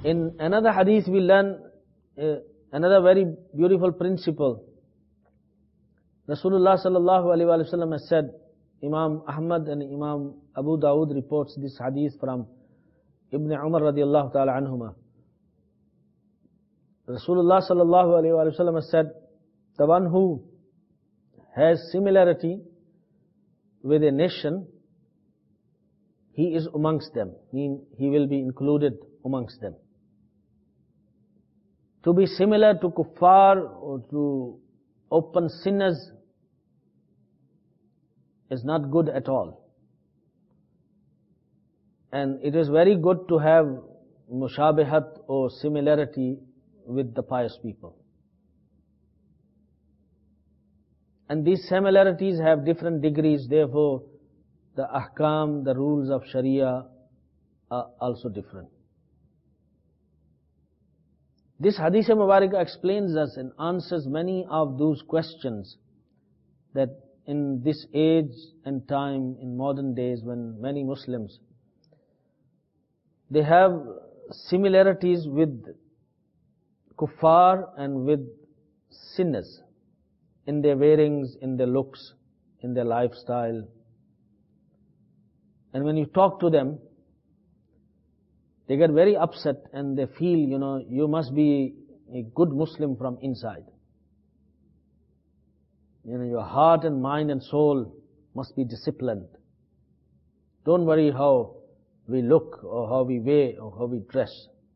In another hadith we learn another very beautiful principle. Rasulullah sallallahu alaihi wasallam has said, Imam Ahmad and Imam Abu Dawud reports this hadith from Ibn Umar radiallahu ta'ala anhuma. Rasulullah sallallahu alaihi wasallam has said, the one who has similarity with a nation, he is amongst them, meaning he will be included amongst them. To be similar to kuffar or to open sinners is not good at all. And it is very good to have mushabahat or similarity with the pious people. And these similarities have different degrees, therefore the ahkam, the rules of Sharia are also different. This Hadith Mubarak explains us and answers many of those questions that in this age and time, in modern days, when many Muslims, they have similarities with kuffar and with sinners in their wearings, in their looks, in their lifestyle. And when you talk to them, they get very upset and they feel, you must be a good Muslim from inside. Your heart and mind and soul must be disciplined. Don't worry how we look or how we wear or how we dress.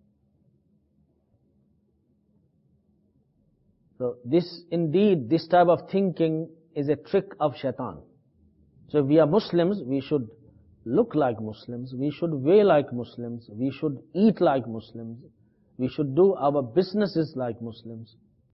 So this type of thinking is a trick of shaitan. So if we are Muslims, we should look like Muslims, we should wear like Muslims, we should eat like Muslims, we should do our businesses like Muslims.